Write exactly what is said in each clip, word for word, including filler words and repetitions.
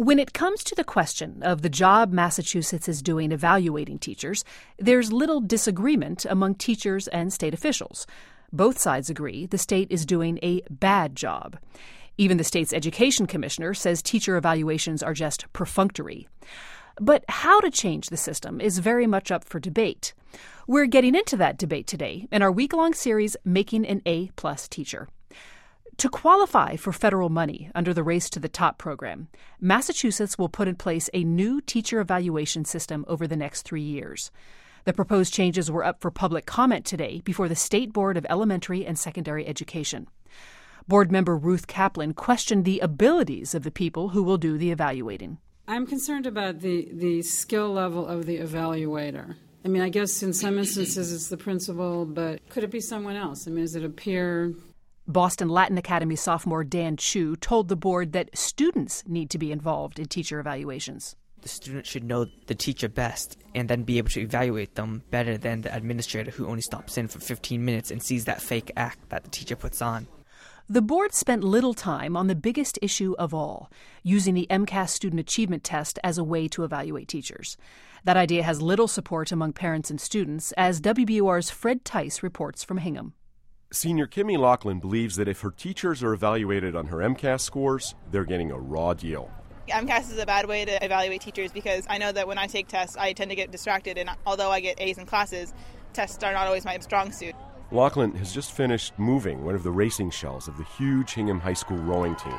When it comes to the question of the job Massachusetts is doing evaluating teachers, there's little disagreement among teachers and state officials. Both sides agree the state is doing a bad job. Even the state's education commissioner says teacher evaluations are just perfunctory. But how to change the system is very much up for debate. We're getting into that debate today in our week-long series, Making an A-plus Teacher. To qualify for federal money under the Race to the Top program, Massachusetts will put in place a new teacher evaluation system over the next three years. The proposed changes were up for public comment today before the State Board of Elementary and Secondary Education. Board member Ruth Kaplan questioned the abilities of the people who will do the evaluating. I'm concerned about the, the skill level of the evaluator. I mean, I guess in some instances it's the principal, but could it be someone else? I mean, is it a peer? Boston Latin Academy sophomore Dan Chu told the board that students need to be involved in teacher evaluations. The student should know the teacher best and then be able to evaluate them better than the administrator who only stops in for fifteen minutes and sees that fake act that the teacher puts on. The board spent little time on the biggest issue of all, using the MCAS student achievement test as a way to evaluate teachers. That idea has little support among parents and students, as W B U R's Fred Tice reports from Hingham. Senior Kimmy Laughlin believes that if her teachers are evaluated on her MCAS scores, they're getting a raw deal. MCAS is a bad way to evaluate teachers because I know that when I take tests, I tend to get distracted, and although I get A's in classes, tests are not always my strong suit. Laughlin has just finished moving one of the racing shells of the huge Hingham High School rowing team.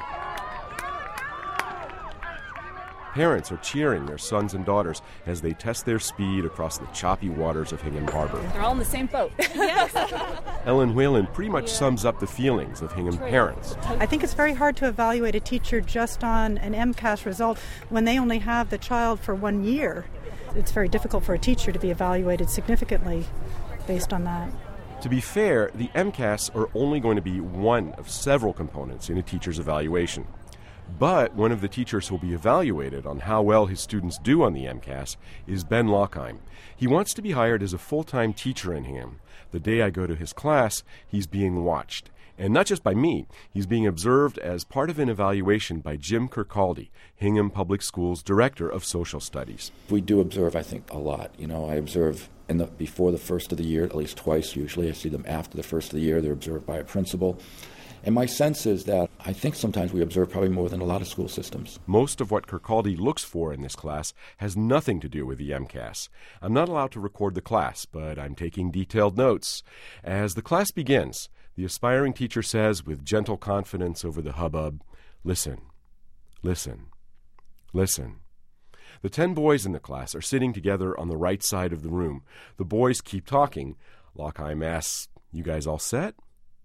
Parents are cheering their sons and daughters as they test their speed across the choppy waters of Hingham Harbor. They're all in the same boat. Yes. Ellen Whalen pretty much sums up the feelings of Hingham parents. I think it's very hard to evaluate a teacher just on an MCAS result when they only have the child for one year. It's very difficult for a teacher to be evaluated significantly based on that. To be fair, the MCAS are only going to be one of several components in a teacher's evaluation. But one of the teachers who will be evaluated on how well his students do on the MCAS is Ben Lockheim. He wants to be hired as a full-time teacher in Hingham. The day I go to his class, he's being watched. And not just by me, he's being observed as part of an evaluation by Jim Kirkcaldy, Hingham Public Schools Director of Social Studies. We do observe, I think, a lot. You know, I observe in the, before the first of the year, at least twice usually. I see them after the first of the year. They're observed by a principal. And my sense is that I think sometimes we observe probably more than a lot of school systems. Most of what Kirkcaldy looks for in this class has nothing to do with the MCAS. I'm not allowed to record the class, but I'm taking detailed notes. As the class begins, the aspiring teacher says with gentle confidence over the hubbub, "Listen, listen, listen." The ten boys in the class are sitting together on the right side of the room. The boys keep talking. Lockheim asks, "You guys all set?"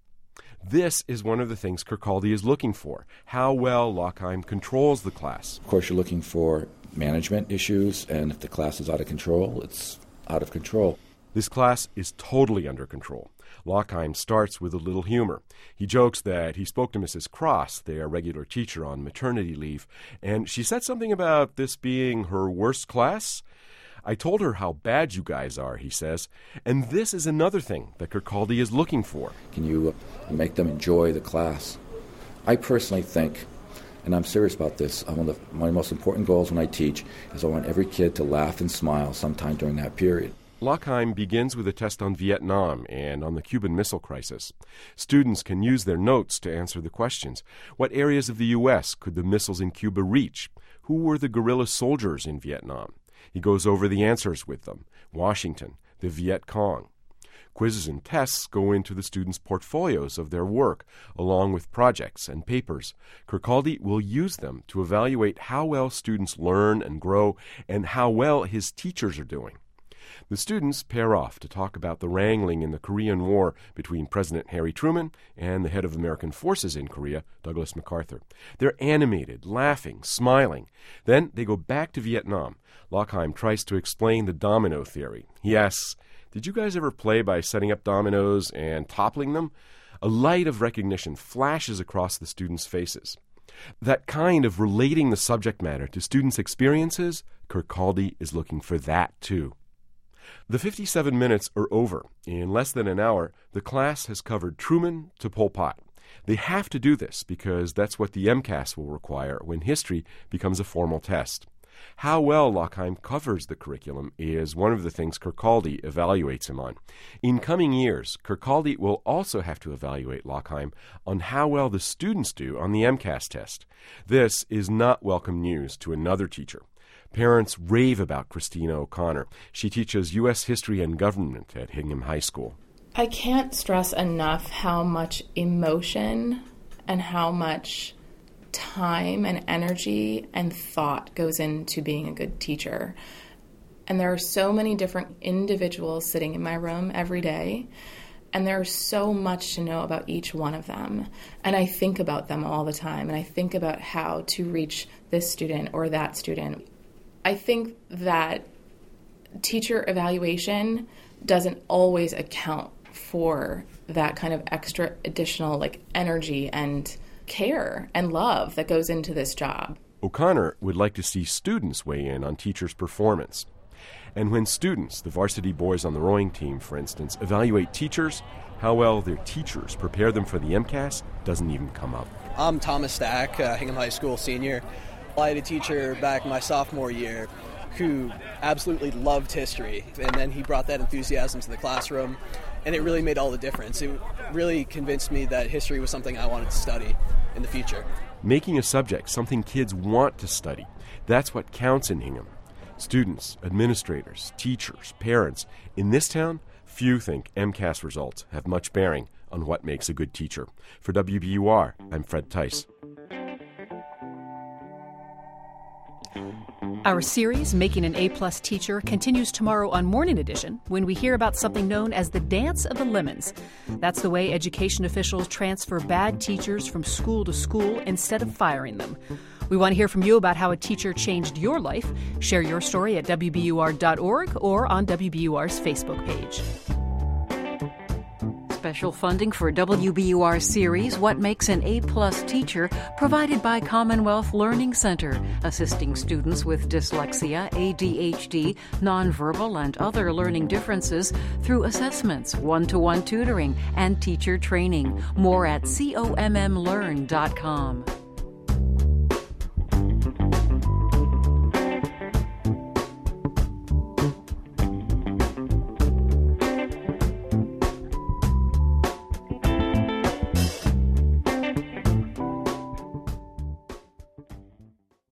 This is one of the things Kirkcaldy is looking for, how well Lockheim controls the class. Of course, you're looking for management issues, and if the class is out of control, it's out of control. This class is totally under control. Lockheim starts with a little humor. He jokes that he spoke to Missus Cross, their regular teacher, on maternity leave, and she said something about this being her worst class. "I told her how bad you guys are," he says, and this is another thing that Kirkcaldy is looking for. Can you make them enjoy the class? I personally think, and I'm serious about this, one of the, my most important goals when I teach is I want every kid to laugh and smile sometime during that period. Lockheim begins with a test on Vietnam and on the Cuban Missile Crisis. Students can use their notes to answer the questions. What areas of the U S could the missiles in Cuba reach? Who were the guerrilla soldiers in Vietnam? He goes over the answers with them. Washington, the Viet Cong. Quizzes and tests go into the students' portfolios of their work, along with projects and papers. Kirkcaldy will use them to evaluate how well students learn and grow and how well his teachers are doing. The students pair off to talk about the wrangling in the Korean War between President Harry Truman and the head of American forces in Korea, Douglas MacArthur. They're animated, laughing, smiling. Then they go back to Vietnam. Lockheim tries to explain the domino theory. He asks, "Did you guys ever play by setting up dominoes and toppling them?" A light of recognition flashes across the students' faces. That kind of relating the subject matter to students' experiences, Kirkcaldy is looking for that too. The fifty-seven minutes are over. In less than an hour, the class has covered Truman to Pol Pot. They have to do this because that's what the MCAS will require when history becomes a formal test. How well Lockheim covers the curriculum is one of the things Kirkcaldy evaluates him on. In coming years, Kirkcaldy will also have to evaluate Lockheim on how well the students do on the MCAS test. This is not welcome news to another teacher. Parents rave about Christina O'Connor. She teaches U S History and Government at Hingham High School. I can't stress enough how much emotion and how much time and energy and thought goes into being a good teacher. And there are so many different individuals sitting in my room every day, and there's so much to know about each one of them. And I think about them all the time, and I think about how to reach this student or that student. I think that teacher evaluation doesn't always account for that kind of extra additional like energy and care and love that goes into this job. O'Connor would like to see students weigh in on teachers' performance. And when students, the varsity boys on the rowing team, for instance, evaluate teachers, how well their teachers prepare them for the MCAS doesn't even come up. I'm Thomas Stack, uh, Hingham High School senior. I had a teacher back my sophomore year who absolutely loved history, and then he brought that enthusiasm to the classroom, and it really made all the difference. It really convinced me that history was something I wanted to study in the future. Making a subject something kids want to study, that's what counts in Hingham. Students, administrators, teachers, parents, in this town, few think MCAS results have much bearing on what makes a good teacher. For W B U R, I'm Fred Tice. Our series, Making an A-Plus Teacher, continues tomorrow on Morning Edition when we hear about something known as the Dance of the Lemons. That's the way education officials transfer bad teachers from school to school instead of firing them. We want to hear from you about how a teacher changed your life. Share your story at W B U R dot org or on W B U R's Facebook page. Special funding for W B U R series What Makes an A-Plus Teacher provided by Commonwealth Learning Center, assisting students with dyslexia, A D H D, nonverbal, and other learning differences through assessments, one-to-one tutoring, and teacher training. More at commlearn dot com.